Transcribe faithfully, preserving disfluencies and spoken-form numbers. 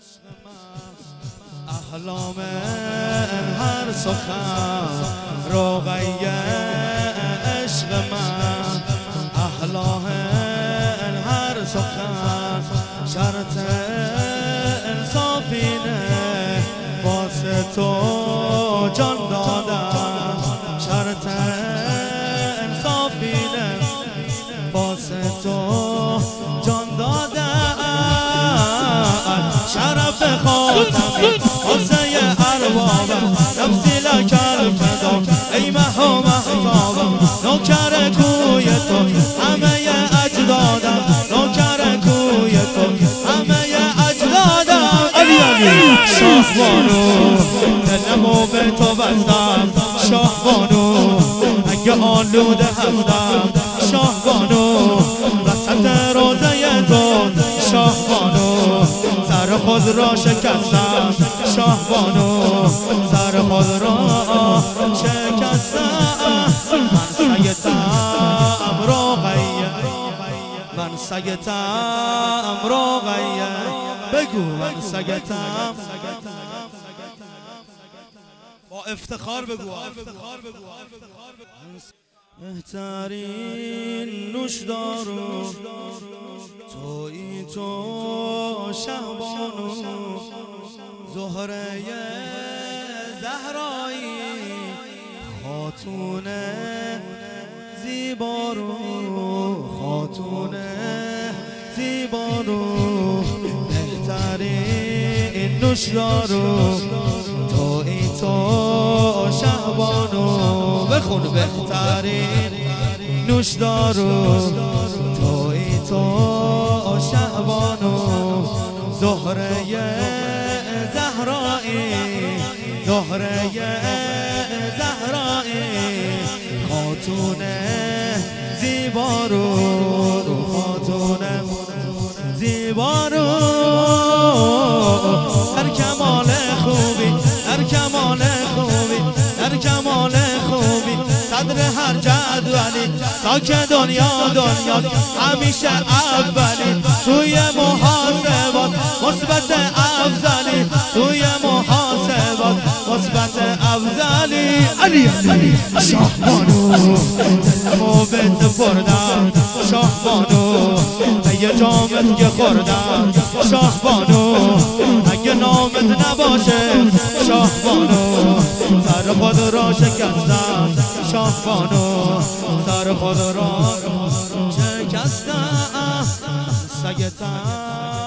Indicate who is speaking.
Speaker 1: احلام هر سخن رقیه عشق من، احلام هر سخن شرط انصافینه، واسه تو جان دادم شرط انصافینه، واسه تو جان دادم شرف خاتمی واسه اربابم، نفسی لکر فدا ای مه و مهتابم، نوکر کوی تو همه اجدادم، نوکر کوی تو همه اجدادم. علی علی شاهبانو دلمو به تو بستم، شاهبانو اگه آلوده هستم، شاهبانو وسط روزه تو، شاهبانو سر خود را شکستم، شاهبانو سر خود را شکستم. من سیدم رقیه، من سیدم رقیه، بگو من سیدم با افتخار بگو. بهترین نوشدارو تویی تو شهبانو، زهره زهرایی خاتون زیبارو، خاتون زیبارو. بهترین نوشدارو تویی تو شهبانو، بخون بهترین نوشدارو تویی تو شهبانو، زهره زهرایی، زهره زهرایی خاتون زیبارو، خاتون زیبارو. در کمال خوبی، در کمال خوبی، در کمال خوبی، صدر هر جدولی تا که دنیا دنیاست همیشه اولی، توی محاسبات مثبت افضلی، توی محاسبات مثبت افضلی. علی علی شاهبانو دلمو بهت بردم، شاهبانو یه جامت که خوردم، شاهبانو اگه نامت نباشه، شاهبانو سر خود را شکستم، شاهبانو سر خود را شکستم. سیدم